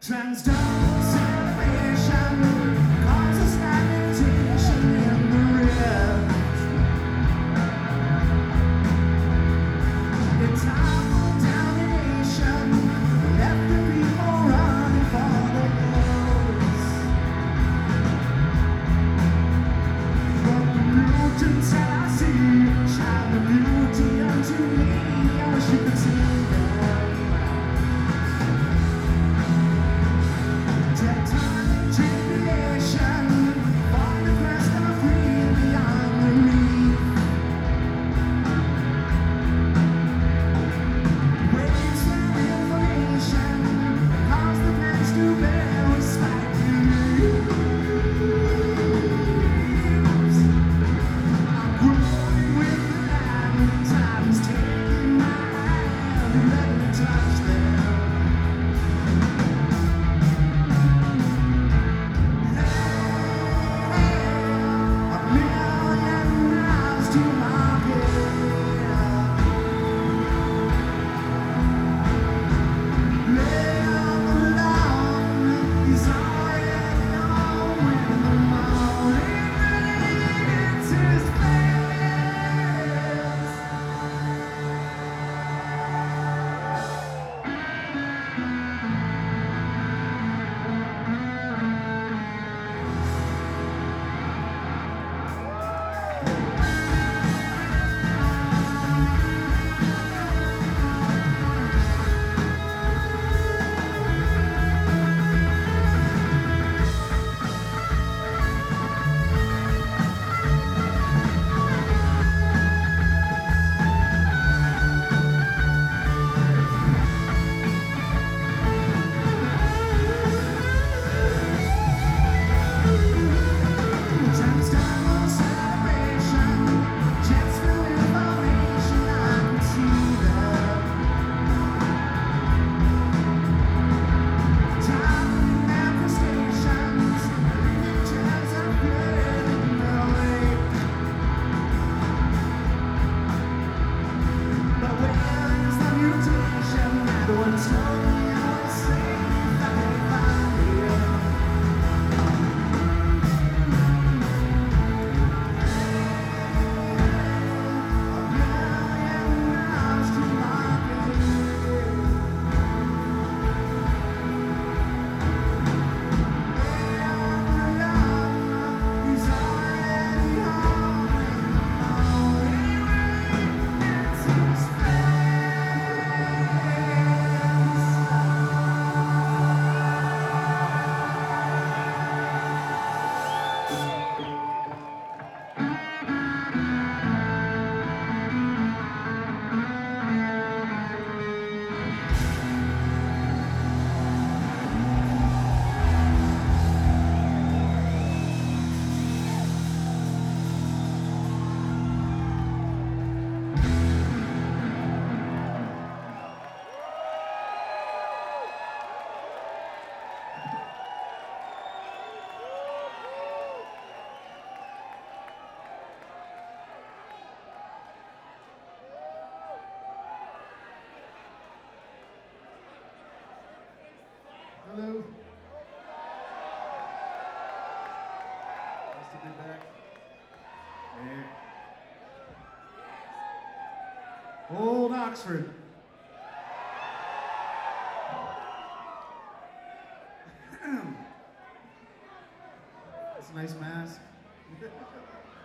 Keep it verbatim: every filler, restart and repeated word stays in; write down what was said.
Transdermal celebration causes agitation in the rift. It's time for domination, left the people running for the hills. But the mutants that I see shine the beauty unto me. I wish you could see them. Tectonic tribulation, on the crest of a free beyond the reef. Waves of information, cause the plans to bear respect to I'm growing with the land, time's taking my hand and let me touch them. Transdermal celebration, jets full information, I can see them. Time manifestations, images are flooding the lake. But where is the mutation that once told me I was safe? I can't find it. Hello. Nice to be back. Yeah. Old Oxford. That's a nice mask.